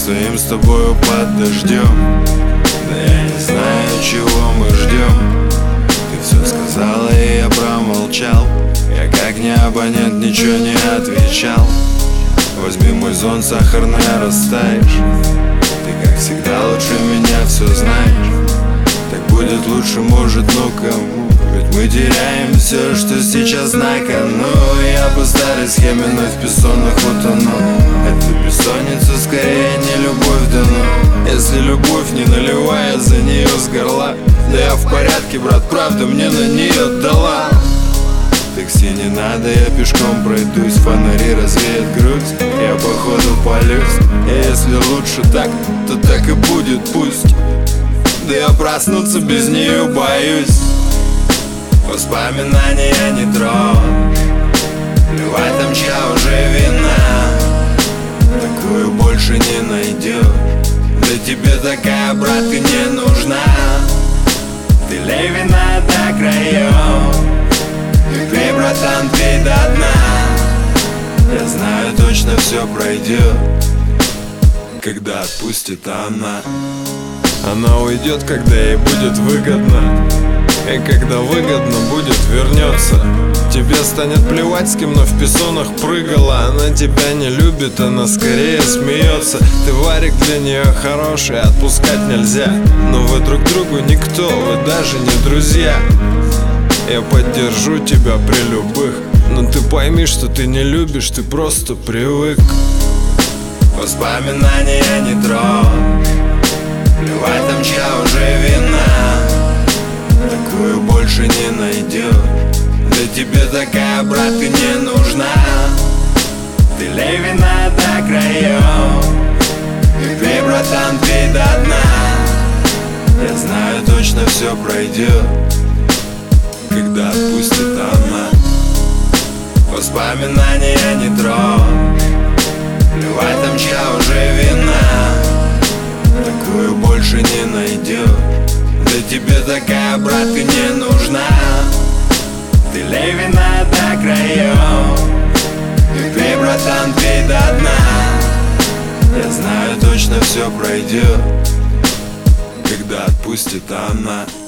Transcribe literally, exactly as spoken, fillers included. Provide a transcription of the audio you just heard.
стоим с тобою под дождем. Да я не знаю, чего мы ждем. Ты все сказала, и я промолчал. Я как не абонент ничего не отвечал. Возьми мой зонт, сахарный растаешь. Ты как всегда лучше меня все знаешь. Так будет лучше, может, ну кому? Ведь мы теряем все, что сейчас на кону. Я по старой схеме вновь в бессонных утону. Эта бессонница скорее не любовь дано. Если любовь не наливая за нее с горла, да я в порядке, брат, правда мне на нее дала. Такси не надо, я пешком пройдусь. Фонари развеют грудь, я походу палюсь. И если лучше так, то так и будет, пусть. Да я проснуться без нее боюсь. Воспоминания не трожь. Плевать там, чья уже вина. Такую больше не найдешь. Да тебе такая, брат, и не нужна. Ты лей вина до краев. Пей, братан, пей до дна. Я знаю, точно все пройдет, когда отпустит она. Она уйдет, когда ей будет выгодно. И когда выгодно будет, вернется. Тебе станет плевать, с кем вновь в песонах прыгала. Она тебя не любит, она скорее смеется. Ты варик для нее хороший, отпускать нельзя. Но вы друг другу никто, вы даже не друзья. Я поддержу тебя при любых, но ты пойми, что ты не любишь, ты просто привык. Воспоминания не трожь. Плевать там, чья уже вина. Такую больше не найдешь. Да тебе такая, брат, и не нужна. Ты лей вина до краев. Пей, братан, пей до дна. Я знаю, точно все пройдет, когда отпустит она. Воспоминания не трожь. Плевать там, чья уже вина. Такую больше не найдешь. Да тебе такая, брат, и не нужна. Ты лей вина до краев. Пей, братан, пей до дна. Я знаю, точно все пройдет, когда отпустит она.